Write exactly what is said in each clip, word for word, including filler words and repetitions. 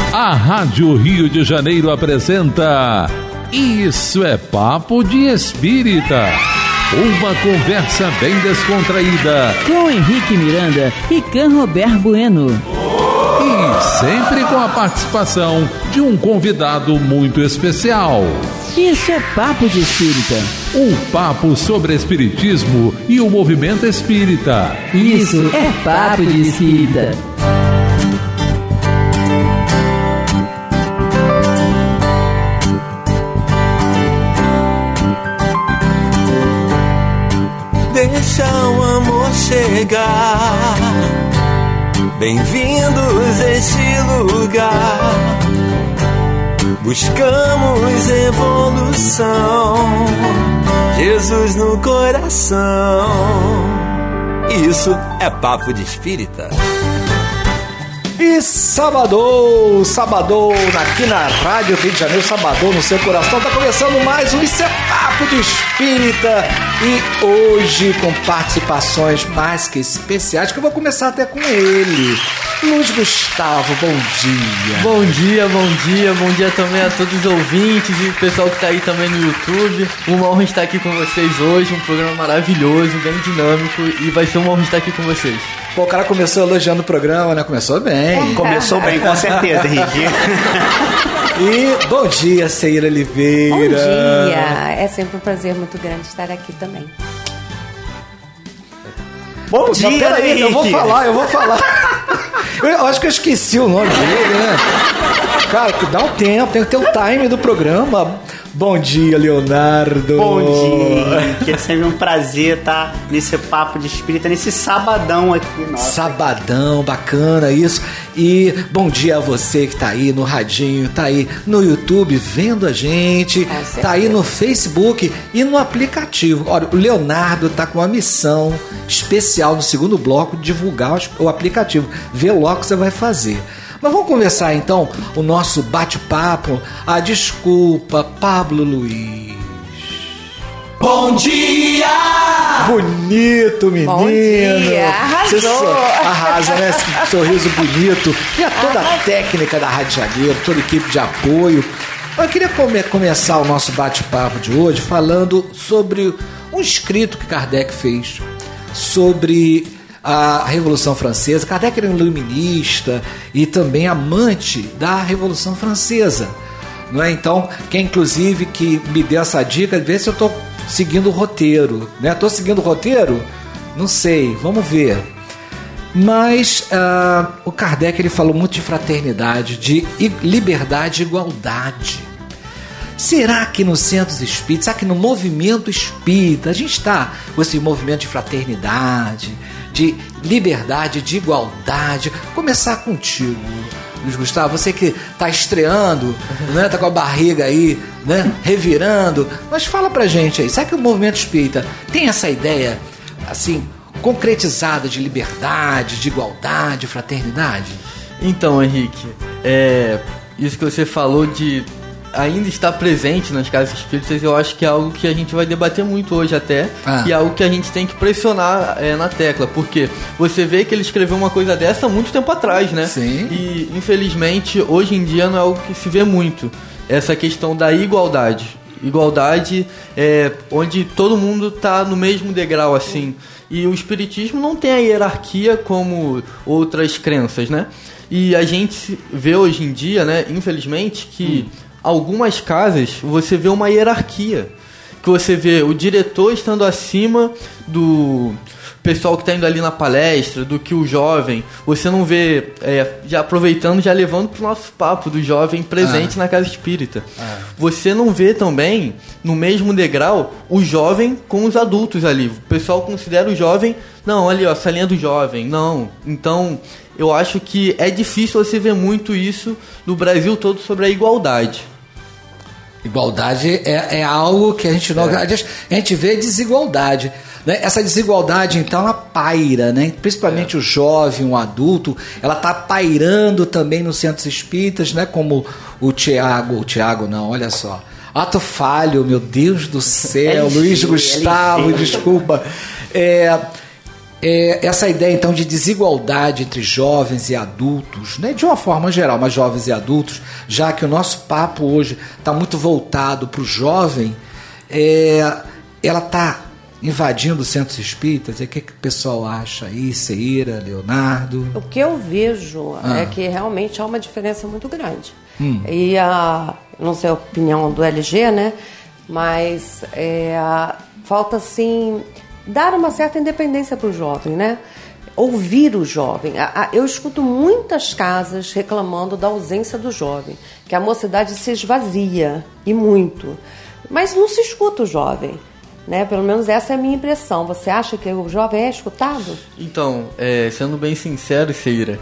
A Rádio Rio de Janeiro apresenta Isso é Papo de Espírita. Uma conversa bem descontraída com Henrique Miranda e Can Robert Bueno. E sempre com a participação de um convidado muito especial. Isso é Papo de Espírita. Um papo sobre espiritismo e o movimento espírita. Isso é Papo de Espírita. Deixa o amor chegar. Bem-vindos a este lugar. Buscamos evolução, Jesus no coração. Isso é Papo de Espírita. E sabadão, sabadão, aqui na Rádio Rio de Janeiro, sabadão no seu coração. Tá começando mais um Isso é Papo de Espírita. E hoje com participações mais que especiais, que eu vou começar até com ele. Luiz Gustavo, bom dia. Bom dia, bom dia, bom dia também a todos os ouvintes e o pessoal que tá aí também no YouTube. Uma honra estar aqui com vocês hoje, um programa maravilhoso, bem dinâmico, e vai ser uma honra estar aqui com vocês. Pô, o cara começou elogiando o programa, né? Começou bem. Começou bem, com certeza, Henrique. E bom dia, Ceira Oliveira. Bom dia, é sempre um prazer muito grande estar aqui também. Bom Pô, dia, peraí, Henrique. eu vou falar, eu vou falar. Eu acho que eu esqueci o nome dele, né? Cara, dá um tempo, tem que ter o time do programa. Bom dia, Leonardo. Bom dia, Henrique. É sempre um prazer estar nesse papo de espírita, nesse sabadão aqui. Nossa. Sabadão, bacana isso. E bom dia a você que tá aí no radinho, tá aí no YouTube vendo a gente, tá aí no Facebook e no aplicativo. Olha, o Leonardo tá com uma missão especial no segundo bloco, divulgar o aplicativo. Vê logo o que você vai fazer. Mas vamos conversar então o nosso bate-papo. Ah, desculpa, Pablo Luiz. Bom dia! Bonito, menino! Bom dia! Arrasou! Você arrasa, né? Esse sorriso bonito. E a toda a técnica da Rádio Janeiro, toda a equipe de apoio. Eu queria come- começar o nosso bate-papo de hoje falando sobre um escrito que Kardec fez sobre a Revolução Francesa. Kardec era um iluminista e também amante da Revolução Francesa, não é? Então, quem inclusive que me deu essa dica, vê se eu estou seguindo o roteiro, né? Estou seguindo o roteiro? Não sei, vamos ver. Mas uh, o Kardec ele falou muito de fraternidade, de liberdade e igualdade. Será que nos centros espíritas, será que no movimento espírita a gente está com esse movimento de fraternidade, de liberdade, de igualdade? Vou começar contigo, Luiz Gustavo, você que está estreando, né, tá com a barriga aí, né, revirando, mas fala pra gente aí, será que o movimento espírita tem essa ideia, assim, concretizada de liberdade, de igualdade, de fraternidade? Então, Henrique, é, isso que você falou de ainda estar presente nas casas espíritas, eu acho que é algo que a gente vai debater muito hoje até, ah. e é algo que a gente tem que pressionar é, na tecla, porque você vê que ele escreveu uma coisa dessa há muito tempo atrás, né? Sim. E infelizmente hoje em dia não é algo que se vê muito, essa questão da igualdade. Igualdade é onde todo mundo está no mesmo degrau, assim, e o espiritismo não tem a hierarquia como outras crenças, né? E a gente vê hoje em dia, né, infelizmente, que hum. algumas casas você vê uma hierarquia, que você vê o diretor estando acima do pessoal que está indo ali na palestra, do que o jovem. Você não vê, é, já aproveitando, já levando para o nosso papo do jovem presente ah. na casa espírita. Ah. Você não vê também, no mesmo degrau, o jovem com os adultos ali. O pessoal considera o jovem, não, ali ó, essa linha do jovem, não. Então, eu acho que é difícil você ver muito isso no Brasil todo sobre a igualdade. Igualdade é, é algo que a gente não... É. A gente vê desigualdade, né? Essa desigualdade, então, ela paira, né? Principalmente é. o jovem, o adulto, ela está pairando também nos centros espíritas, né? Como o Tiago, o Tiago não, olha só. Ato falho, meu Deus do céu, Luiz Gustavo, desculpa. É... é, essa ideia então de desigualdade entre jovens e adultos, né, de uma forma geral, mas jovens e adultos, já que o nosso papo hoje está muito voltado para o jovem, é, ela está invadindo os centros espíritas. E o que, que o pessoal acha aí, Ceira, Leonardo? O que eu vejo Ah. é que realmente há uma diferença muito grande. Hum. E a, não sei a opinião do L G, né? Mas é, a- falta, assim, dar uma certa independência para o jovem, né? Ouvir o jovem. A- a- Eu escuto muitas casas reclamando da ausência do jovem, que a mocidade se esvazia, e muito. Mas não se escuta o jovem, né? Pelo menos essa é a minha impressão. Você acha que o jovem é escutado? Então, é, sendo bem sincero, Ceira,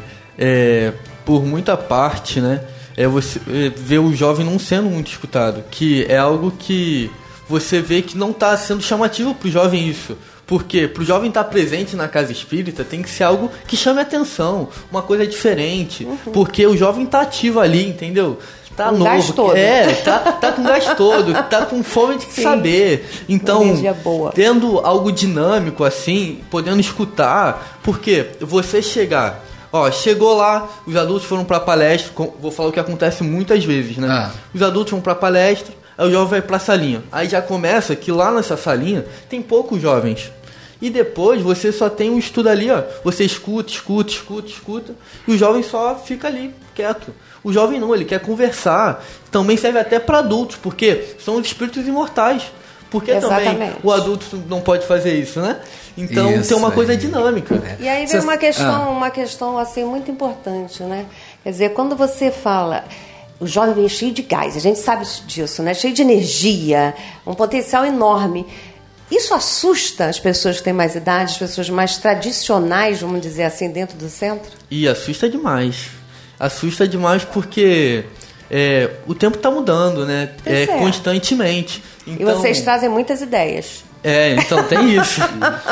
é, por muita parte, né, é você é, vê o jovem não sendo muito escutado, que é algo que você vê que não está sendo chamativo para o jovem isso. Porque para o jovem estar presente na casa espírita tem que ser algo que chame atenção, uma coisa diferente, porque o jovem está ativo ali, entendeu? Tá Com novo, gás todo. é, tá, tá com gás todo, tá com fome de Sim. saber. Então, Energia boa. tendo algo dinâmico assim, podendo escutar, porque você chegar, ó, chegou lá, os adultos foram pra palestra, com- vou falar o que acontece muitas vezes, né? Ah. Os adultos vão pra palestra, aí o jovem vai pra salinha. Aí já começa que lá nessa salinha tem poucos jovens. E depois você só tem um estudo ali, ó. Você escuta, escuta, escuta, escuta, e o jovem só fica ali, quieto. O jovem não, ele quer conversar. Também serve até para adultos, porque são os espíritos imortais. Porque também Exatamente. o adulto não pode fazer isso, né? Então Isso tem uma coisa aí. dinâmica. E aí vem Cês- uma questão, Ah. uma questão assim muito importante, né? Quer dizer, quando você fala, o jovem vem cheio de gás, a gente sabe disso, né? Cheio de energia, um potencial enorme. Isso assusta as pessoas que têm mais idade, as pessoas mais tradicionais, vamos dizer assim, dentro do centro? E assusta demais. Assusta demais porque é, o tempo está mudando, né? Pois É, é. constantemente. E Então, vocês trazem muitas ideias. É, então tem isso.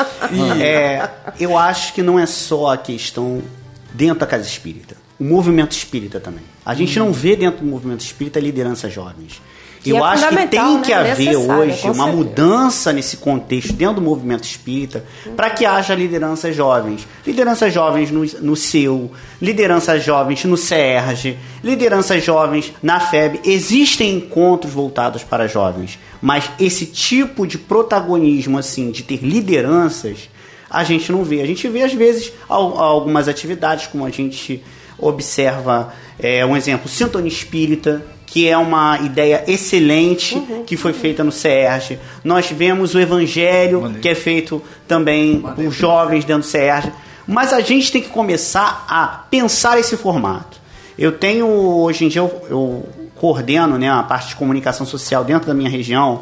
E- É, eu acho que não é só a questão dentro da casa espírita. O movimento espírita também. A gente não vê dentro do movimento espírita lideranças jovens. Que Eu é acho que fundamental, tem né? que haver Necessário, hoje com uma certeza. mudança nesse contexto dentro do movimento espírita para que haja lideranças jovens. Lideranças jovens no, no C E U, lideranças jovens no C E R G, lideranças jovens na F E B. Existem encontros voltados para jovens, mas esse tipo de protagonismo, assim, de ter lideranças, a gente não vê. A gente vê, às vezes, al- algumas atividades, como a gente observa, é, um exemplo, Sintonia Espírita, que é uma ideia excelente, que foi feita no C E R G. Nós vemos o Evangelho, que é feito também por jovens dentro do C E R G. Mas a gente tem que começar a pensar esse formato. Eu tenho, hoje em dia, eu, eu coordeno, né, a parte de comunicação social dentro da minha região,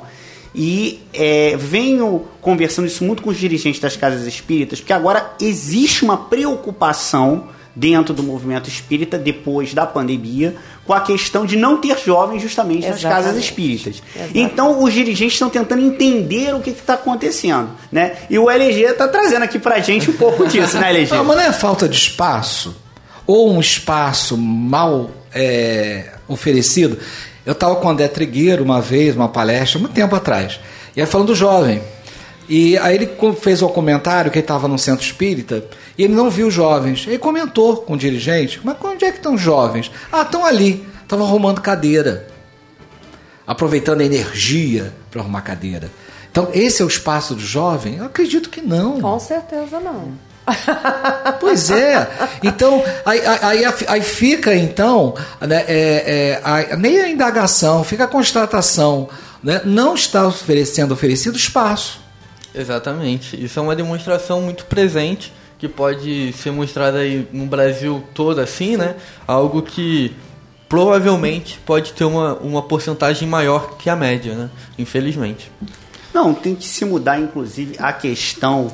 e é, venho conversando isso muito com os dirigentes das casas espíritas, porque agora existe uma preocupação dentro do movimento espírita, depois da pandemia, com a questão de não ter jovens justamente nas Exatamente. casas espíritas. Exatamente. Então, os dirigentes estão tentando entender o que está acontecendo, né? E o L G está trazendo aqui pra gente um pouco disso, né, L G? Não, mas não é falta de espaço? Ou um espaço mal é, oferecido? Eu estava com o André Trigueiro uma vez, uma palestra, muito tempo atrás, e aí falando do jovem. E aí ele co- fez um comentário que ele estava num centro espírita e ele não viu jovens. Ele comentou com o dirigente, mas onde é que estão os jovens? Ah, estão ali, estavam arrumando cadeira, aproveitando a energia para arrumar cadeira. Então esse é o espaço do jovem? Eu acredito que não. Com certeza não. Pois é. Então, aí, aí, aí fica, então, né, é, é, a, nem a indagação, fica a constatação, né, não está oferecendo oferecido espaço. Exatamente. Isso é uma demonstração muito presente, que pode ser mostrada aí no Brasil todo assim, né? Algo que provavelmente pode ter uma, uma porcentagem maior que a média, né? Infelizmente. Não, tem que se mudar, inclusive, a questão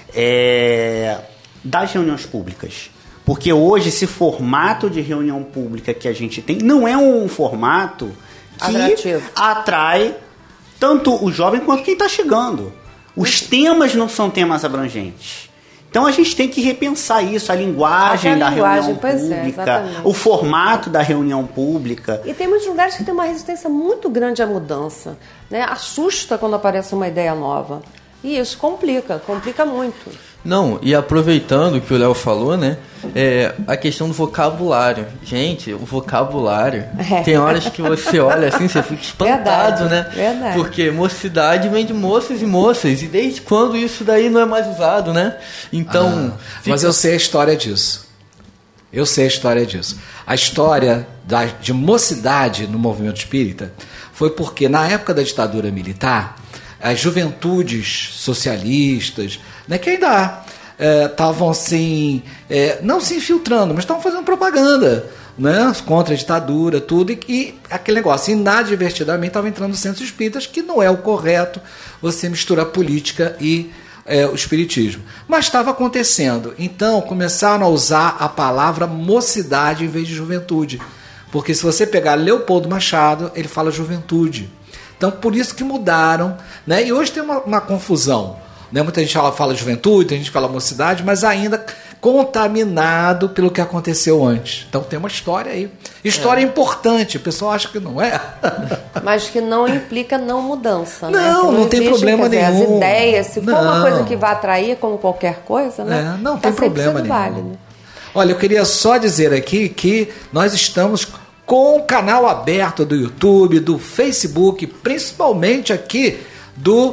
é, das reuniões públicas. Porque hoje esse formato de reunião pública que a gente tem não é um formato que Atrativo. atrai tanto o jovem quanto quem está chegando. Os temas não são temas abrangentes. Então a gente tem que repensar isso, a linguagem Até a da linguagem, reunião pois é, pública, exatamente. o formato da reunião pública. E tem muitos lugares que tem uma resistência muito grande à mudança, né? Assusta quando aparece uma ideia nova. E isso complica, complica muito. Não, e aproveitando o que o Léo falou, né? É, a questão do vocabulário. Gente, o vocabulário. É. Tem horas que você olha assim, você fica espantado, Verdade, né? verdade. Porque mocidade vem de moças e moças. E desde quando isso daí não é mais usado, né? Então. Ah, mas eu sei a história disso. Eu sei a história disso. A história da, de mocidade no movimento espírita foi porque, na época da ditadura militar, as juventudes socialistas, né, que ainda estavam é, assim, é, não se infiltrando, mas estavam fazendo propaganda, né, contra a ditadura, tudo, e, e aquele negócio, inadvertidamente, estavam entrando nos centros espíritas, que não é o correto você misturar política e É, o espiritismo. Mas estava acontecendo. Então começaram a usar a palavra mocidade em vez de juventude. Porque se você pegar Leopoldo Machado, ele fala juventude. Então por isso que mudaram, né? E hoje tem uma, uma confusão, né? Muita gente fala, fala juventude, tem gente que fala mocidade, mas ainda contaminado pelo que aconteceu antes. Então tem uma história aí. História é. importante, o pessoal acha que não é. Mas que não implica não mudança, né? Não, não, não tem existe, problema quer dizer, nenhum. As ideias, se não. for uma coisa que vai atrair, como qualquer coisa, né? É, não tá tem problema nenhum. Válido. Olha, eu queria só dizer aqui que nós estamos com o canal aberto do YouTube, do Facebook, principalmente aqui do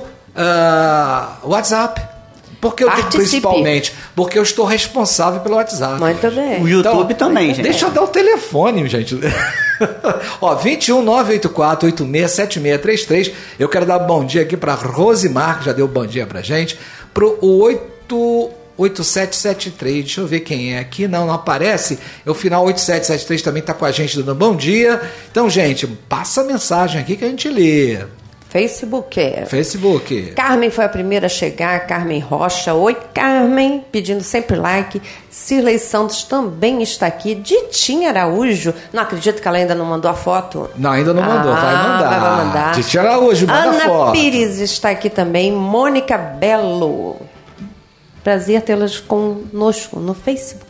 uh, WhatsApp. Porque eu digo principalmente, porque eu estou responsável pelo WhatsApp. Muito bem. O YouTube então, também, gente. Deixa eu dar o telefone, gente. Ó, vinte e um, nove oito quatro, oito seis sete seis três três. Eu quero dar um bom dia aqui para Rosimar, que já deu bom dia pra gente. Pro oito oito sete sete três. Deixa eu ver quem é aqui. Não, não aparece. O final oito sete sete três também está com a gente dando bom dia. Então, gente, passa a mensagem aqui que a gente lê. Facebook. Facebook. Carmen foi a primeira a chegar, Carmen Rocha. Oi, Carmen, pedindo sempre like. Cirlei Santos também está aqui. Ditinha Araújo, não acredito que ela ainda não mandou a foto. Não, ainda não mandou, ah, vai mandar. Vai mandar. Ditinha Araújo, manda Ana foto. Pires está aqui também. Mônica Belo. Prazer tê-las conosco no Facebook.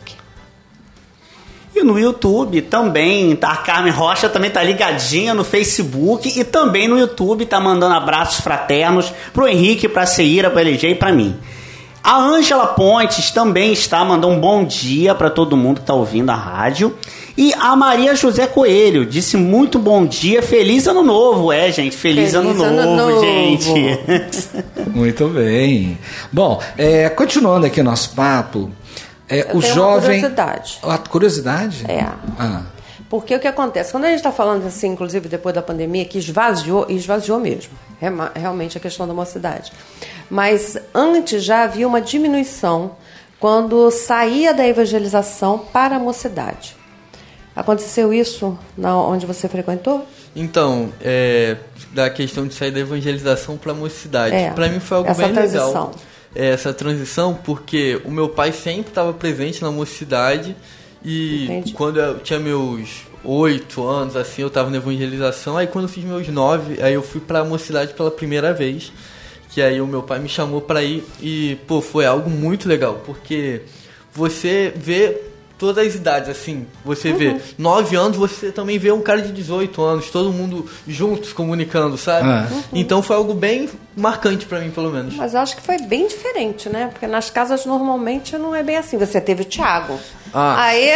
E no YouTube também, tá? A Carmen Rocha também tá ligadinha no Facebook e também no YouTube tá mandando abraços fraternos pro Henrique, pra Ceíra, pro L G e pra mim. A Ângela Pontes também está mandando um bom dia para todo mundo que tá ouvindo a rádio. E a Maria José Coelho disse muito bom dia, feliz ano novo. É, gente, feliz, feliz ano, ano novo, novo, gente. Muito bem. Bom, é, continuando aqui o nosso papo, é, Eu o tenho jovem... Uma curiosidade. A curiosidade? É. Ah. Porque o que acontece? Quando a gente está falando assim, inclusive depois da pandemia, que esvaziou, esvaziou mesmo, realmente a questão da mocidade. Mas antes já havia uma diminuição quando saía da evangelização para a mocidade. Aconteceu isso na, onde você frequentou? Então, é, da questão de sair da evangelização para a mocidade. É, para mim foi algo essa bem transição. legal. É, essa transição, porque o meu pai sempre estava presente na mocidade. E Entendi. Quando eu tinha meus oito anos, assim, eu estava na evangelização. Aí quando eu fiz meus nove, aí eu fui para a mocidade pela primeira vez. Que aí o meu pai me chamou para ir. E, pô, foi algo muito legal. Porque você vê todas as idades, assim. Você uhum. vê nove anos, você também vê um cara de dezoito anos. Todo mundo juntos, comunicando, sabe? Uhum. Então foi algo bem marcante para mim, pelo menos. Mas eu acho que foi bem diferente, né? Porque nas casas normalmente não é bem assim. Você teve o Thiago. Ah. Aí...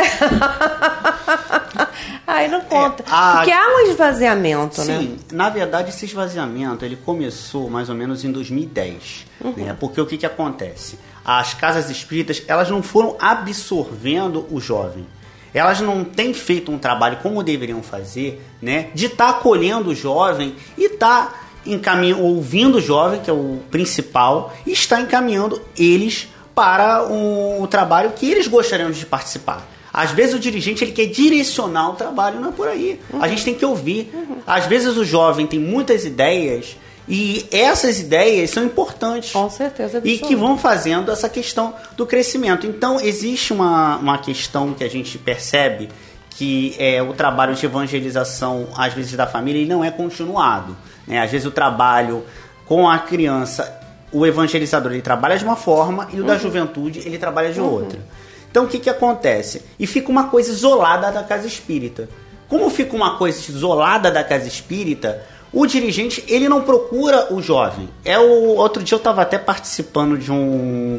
Aí não conta. É, a... Porque há um esvaziamento, Sim, né? Sim, na verdade esse esvaziamento ele começou mais ou menos em dois mil e dez. Uhum. Né? Porque o que, que acontece? As casas espíritas, elas não foram absorvendo o jovem. Elas não têm feito um trabalho como deveriam fazer, né? De estar tá acolhendo o jovem e estar tá encaminhando, ouvindo o jovem, que é o principal, e está encaminhando eles para o, o trabalho que eles gostariam de participar. Às vezes o dirigente ele quer direcionar o trabalho, não é por aí. Uhum. A gente tem que ouvir. Uhum. Às vezes o jovem tem muitas ideias e essas ideias são importantes. Com certeza. E que vão fazendo essa questão do crescimento. Então existe uma, uma questão que a gente percebe que é, o trabalho de evangelização, às vezes da família, ele não é continuado. Né? Às vezes o trabalho com a criança, o evangelizador ele trabalha de uma forma e o uhum. da juventude ele trabalha de uhum. outra. Então o que, que acontece? E fica uma coisa isolada da casa espírita. Como fica uma coisa isolada da casa espírita, o dirigente ele não procura o jovem. É o outro dia eu estava até participando de um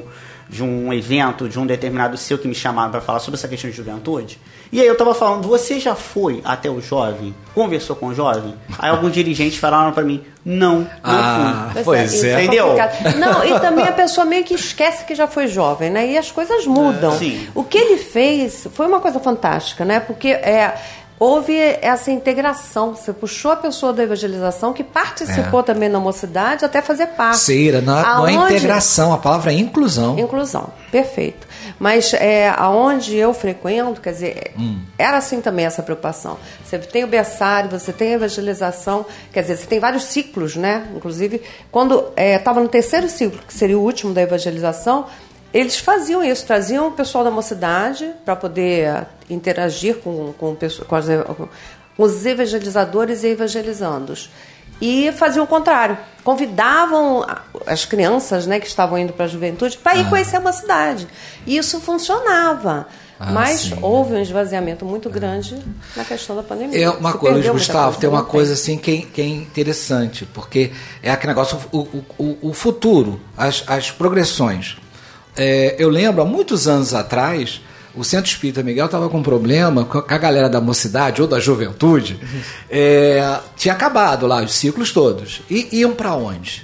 de um evento, de um determinado seu que me chamaram para falar sobre essa questão de juventude. E aí eu tava falando, você já foi até o jovem? Conversou com o jovem? Aí alguns dirigentes falaram para mim, não, não ah, fui. Pois é. Entendeu? Não, e também a pessoa meio que esquece que já foi jovem, né? E as coisas mudam. É, sim. O que ele fez foi uma coisa fantástica, né? Porque é... houve essa integração. Você puxou a pessoa da evangelização que participou é. também na mocidade até fazer parte. Ceira, não, não é integração, a palavra é inclusão. Inclusão, perfeito. Mas é, aonde eu frequento, quer dizer, hum. era assim também essa preocupação. Você tem o berçário, você tem a evangelização, quer dizer, você tem vários ciclos, né? Inclusive, quando estava é, no terceiro ciclo, que seria o último da evangelização, eles faziam isso, traziam o pessoal da mocidade para poder interagir com, com, com, as, com os evangelizadores e evangelizandos. E faziam o contrário. Convidavam as crianças, né, que estavam indo para a juventude para ir ah. conhecer a mocidade. E isso funcionava. Ah, Mas sim. houve um esvaziamento muito grande na questão da pandemia. É uma coisa, Gustavo, tem uma coisa assim que, que é interessante, porque é aquele negócio, o, o, o futuro, as, as progressões. É, eu lembro, há muitos anos atrás, o Centro Espírita Miguel estava com um problema com a galera da mocidade ou da juventude. É, tinha acabado lá os ciclos todos. E iam para onde?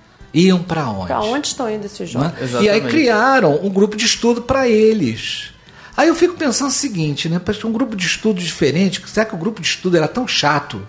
Iam para onde? Para onde estão indo esses jovens? É? E aí criaram um grupo de estudo para eles. Aí eu fico pensando o seguinte, né? Para um grupo de estudo diferente, será que o grupo de estudo era tão chato?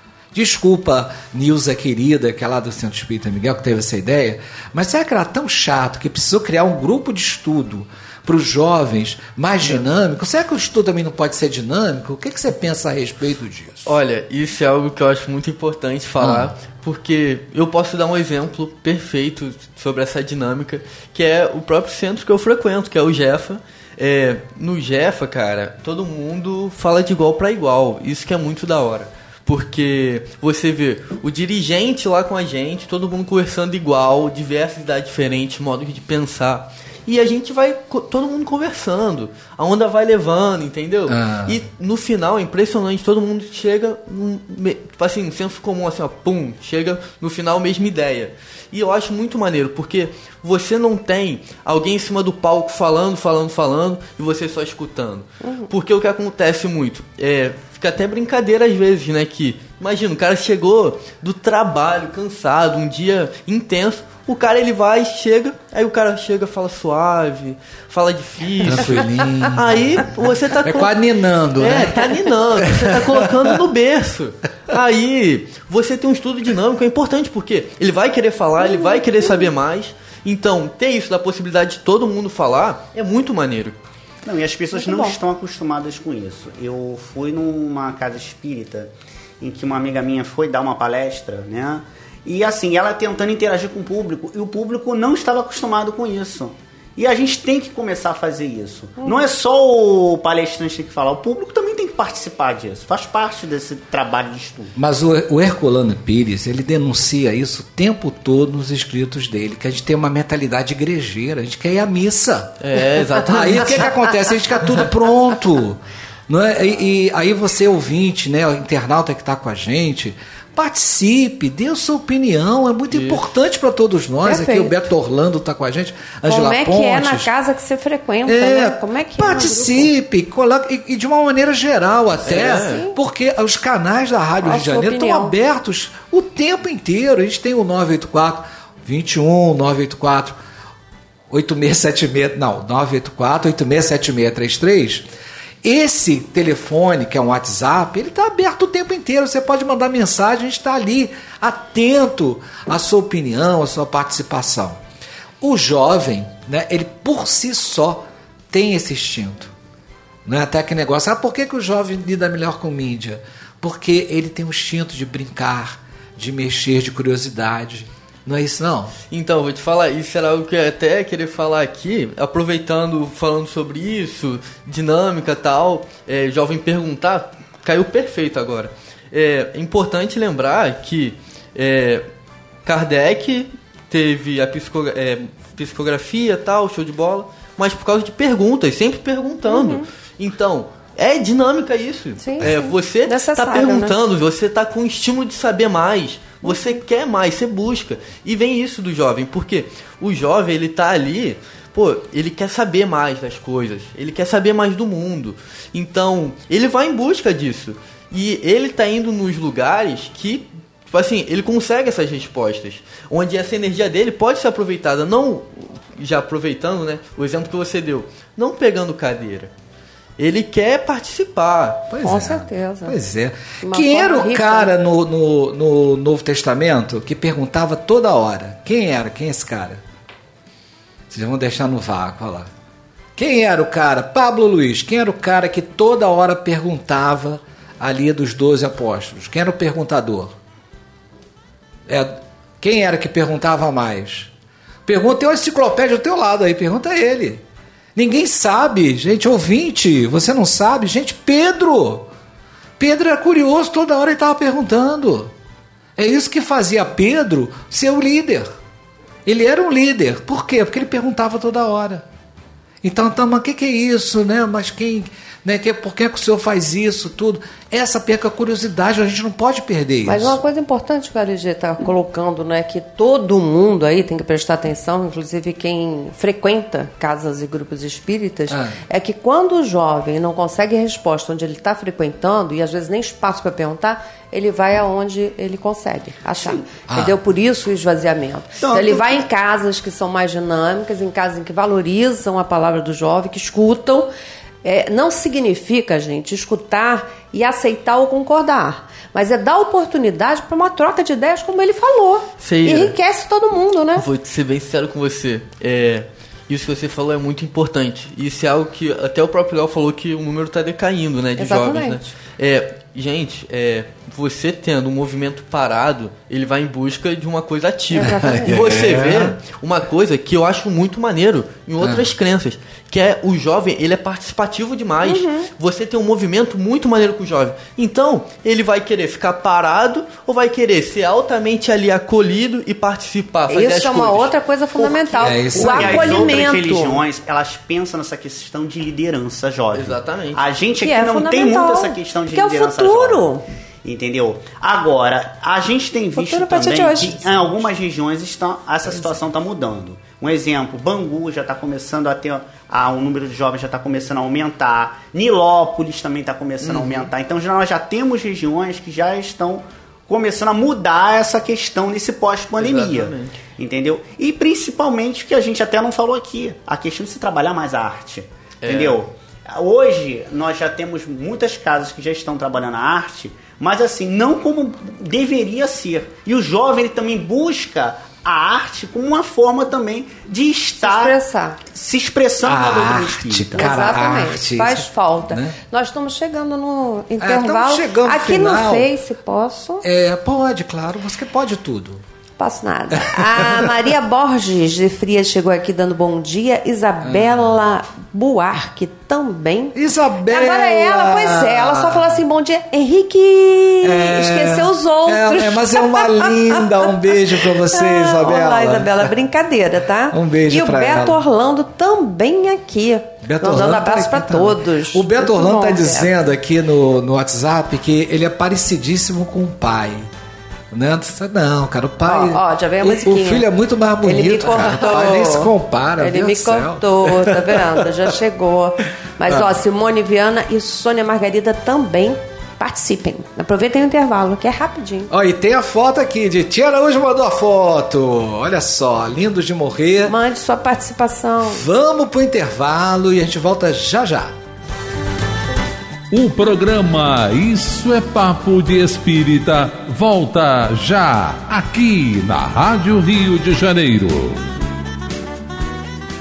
Desculpa, Nilza querida, que é lá do Centro Espírita Miguel, que teve essa ideia, mas será que era tão chato que precisou criar um grupo de estudo para os jovens mais dinâmico? Será que o estudo também não pode ser dinâmico? O que, que você pensa a respeito disso? Olha, isso é algo que eu acho muito importante falar, ah. porque eu posso dar um exemplo perfeito sobre essa dinâmica, que é o próprio centro que eu frequento, que é o Jefa. É, no Jefa, cara, todo mundo fala de igual para igual, isso que é muito da hora. Porque você vê o dirigente lá com a gente, todo mundo conversando igual, diversas idades diferentes, modo de pensar. E a gente vai, todo mundo conversando, a onda vai levando, entendeu? Ah. E no final é impressionante, todo mundo chega, tipo assim, um senso comum, assim, ó, pum, chega no final a mesma ideia. E eu acho muito maneiro, porque você não tem alguém em cima do palco falando, falando, falando, e você só escutando. Uhum. Porque o que acontece muito, é, fica até brincadeira às vezes, né, que, imagina, o cara chegou do trabalho, cansado, um dia intenso, o cara ele vai, chega, aí o cara chega, fala suave, fala difícil. Tranquilinho. Aí você tá... É colo... quase ninando, é, né? tá ninando, você tá colocando no berço. Aí você tem um estudo dinâmico, é importante, porque ele vai querer falar, ele vai querer saber mais. Então, ter isso da possibilidade de todo mundo falar é muito maneiro. Não, e as pessoas muito não bom. estão acostumadas com isso. Eu fui numa casa espírita em que uma amiga minha foi dar uma palestra, né? E assim, ela tentando interagir com o público, e o público não estava acostumado com isso. E a gente tem que começar a fazer isso. Hum. Não é só o palestrante que tem que falar, o público também tem que participar disso. Faz parte desse trabalho de estudo. Mas o, o Herculano Pires, ele denuncia isso o tempo todo nos escritos dele, que a gente tem uma mentalidade igrejeira, a gente quer ir à missa. É, exatamente. Aí o que, que acontece? A gente quer tudo pronto. Não é? e, e aí você, ouvinte, né, o internauta que está com a gente... Participe, dê a sua opinião, é muito Isso. importante para todos nós. Perfeito. Aqui o Beto Orlando está com a gente, Angela Pontes. Como é que é na casa que você frequenta, é, né? Como é que participe, é coloque, e, e de uma maneira geral até, é. porque os canais da Rádio Rio de Janeiro estão abertos o tempo inteiro. A gente tem o nove oito quatro, vinte e um, nove oito quatro, oito seis sete seis, não, nove oito quatro, oito seis sete seis três três. Esse telefone, que é um WhatsApp, ele está aberto o tempo inteiro. Você pode mandar mensagem, a gente está ali, atento à sua opinião, à sua participação. O jovem, né, ele por si só tem esse instinto. Não é até que negócio. Ah, por que, que o jovem lida melhor com mídia? Porque ele tem um instinto de brincar, de mexer, de curiosidade. Não é isso, não? Então, vou te falar, isso era algo que eu até queria falar aqui, aproveitando, falando sobre isso, dinâmica e tal, é, jovem perguntar, caiu perfeito agora. É importante lembrar que é, Kardec teve a psico, é, psicografia e tal, show de bola, mas por causa de perguntas, sempre perguntando. Uhum. Então, é dinâmica isso. Sim, é, sim. Você está perguntando, né? Você está com o estímulo de saber mais. Você quer mais, você busca. E vem isso do jovem, porque o jovem, ele tá ali pô, ele quer saber mais das coisas, ele quer saber mais do mundo. Então, ele vai em busca disso. E ele tá indo nos lugares que, tipo assim, ele consegue essas respostas, onde essa energia dele pode ser aproveitada, não, já aproveitando, né, o exemplo que você deu, não pegando cadeira. Ele quer participar. Pois Com é. certeza. Pois é. Uma Quem era forma o rica, cara né? no, no, no Novo Testamento que perguntava toda hora? Quem era? Quem é esse cara? Vocês vão deixar no vácuo, olha lá. Quem era o cara? Pablo Luiz. Quem era o cara que toda hora perguntava ali dos doze apóstolos? Quem era o perguntador? É, quem era que perguntava mais? Pergunta, tem uma enciclopédia do teu lado aí, pergunta a ele. Ninguém sabe, gente, ouvinte, você não sabe? Gente, Pedro! Pedro era curioso, toda hora ele estava perguntando. É isso que fazia Pedro ser o líder. Ele era um líder. Por quê? Porque ele perguntava toda hora. Então, então mas o que, que é isso, né? Mas quem, né? Que, por que, que o senhor faz isso, tudo? Essa perca a curiosidade, a gente não pode perder isso. Mas uma coisa importante que o L G está colocando, né, que todo mundo aí tem que prestar atenção, inclusive quem frequenta casas e grupos espíritas, Ah. é que quando o jovem não consegue resposta onde ele está frequentando, e às vezes nem espaço para perguntar, ele vai aonde ele consegue achar. Ah. Entendeu? Por isso o esvaziamento. Então, ele vai em casas que são mais dinâmicas, em casas em que valorizam a palavra do jovem, que escutam. É, não significa, gente, escutar e aceitar ou concordar, mas é dar oportunidade para uma troca de ideias, como ele falou. Seira. Enriquece todo mundo, né? Vou ser bem sincero com você. É, isso que você falou é muito importante. Isso é algo que até o próprio Léo falou, que o número está decaindo, né, de Exatamente. jovens, né? É, gente, é, você tendo um movimento parado, ele vai em busca de uma coisa ativa. Exatamente. E você É. vê uma coisa que eu acho muito maneiro em outras crenças, que é o jovem, ele é participativo demais. Uhum. Você tem um movimento muito maneiro com o jovem. Então, ele vai querer ficar parado ou vai querer ser altamente ali acolhido e participar, fazer as Isso é uma coisas? outra coisa fundamental. É isso o aí. E as outras acolhimento. religiões, elas pensam nessa questão de liderança jovem. Exatamente. A gente Que aqui é não tem fundamental. muito essa questão de Que é o liderança futuro. jovem. Entendeu? Agora, a gente tem visto Futuro pra também de hoje. que em algumas regiões estão, essa situação está mudando. Um exemplo, Bangu já está começando a ter, a, o número de jovens já está começando a aumentar. Nilópolis também está começando Uhum. a aumentar. Então já, nós já temos regiões que já estão começando a mudar essa questão nesse pós-pandemia. Exatamente. Entendeu? E principalmente, que a gente até não falou aqui, a questão de se trabalhar mais a arte. É. Entendeu? Hoje, nós já temos muitas casas que já estão trabalhando a arte, mas assim, não como deveria ser. E o jovem, ele também busca a arte como uma forma também de estar... expressar. Se expressando A na doutrina arte, espírita. cara. Exatamente. arte, Faz isso, falta. né? Nós estamos chegando no estamos intervalo. chegando no Aqui final. no Face, posso? É, pode, claro, você pode tudo. Posso nada. A Maria Borges de Frias chegou aqui dando bom dia. Isabela Buarque também. Isabela! Agora ela, pois é, ela só falou assim, bom dia, Henrique. É, Esqueceu os outros. É, é, mas é uma linda. Um beijo pra você, Ah, Isabela. Olá, Isabela, brincadeira, tá? Um beijo E o pra Beto ela. Orlando também aqui. Beto mandando Orlando abraço tá pra aqui também. todos. O Beto Muito Orlando bom, tá Beto. dizendo aqui no, no WhatsApp que ele é parecidíssimo com o pai. Né? Não, cara, o pai. Ó, ó, já veio a o- musiquinha. O filho é muito mais bonito. Ele me cara. cortou. O pai nem se compara. Ele Deus me do céu. cortou, tá vendo? Já chegou. Mas, Ah. ó, Simone Viana e Sônia Margarida também participem. Aproveitem o intervalo, que é rapidinho. Ó, e tem a foto aqui de Tia Araújo mandou a foto. Olha só, lindos de morrer. Mande sua participação. Vamos pro intervalo e a gente volta já já. O programa Isso é Papo de Espírita volta já aqui na Rádio Rio de Janeiro.